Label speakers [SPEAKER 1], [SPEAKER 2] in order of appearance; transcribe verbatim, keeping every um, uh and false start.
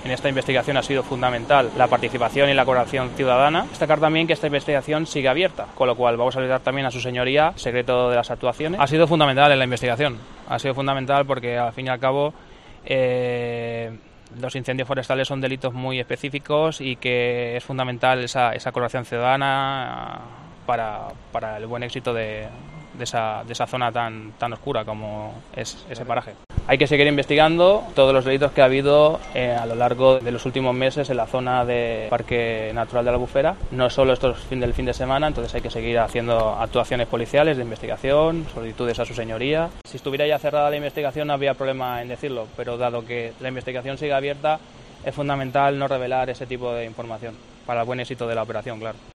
[SPEAKER 1] En esta investigación ha sido fundamental la participación y la colaboración ciudadana. Destacar también que esta investigación sigue abierta, con lo cual vamos a ayudar también a su señoría el secreto de las actuaciones. Ha sido fundamental en la investigación, ha sido fundamental porque al fin y al cabo eh, los incendios forestales son delitos muy específicos y que es fundamental esa, esa colaboración ciudadana para, para el buen éxito de, de, esa, de esa zona tan, tan oscura como es ese paraje. Hay que seguir investigando todos los delitos que ha habido eh, a lo largo de los últimos meses en la zona del Parque Natural de la Albufera, no solo estos fin del fin de semana, entonces hay que seguir haciendo actuaciones policiales de investigación, solicitudes a su señoría. Si estuviera ya cerrada la investigación no habría problema en decirlo, pero dado que la investigación sigue abierta, es fundamental no revelar ese tipo de información para el buen éxito de la operación, claro.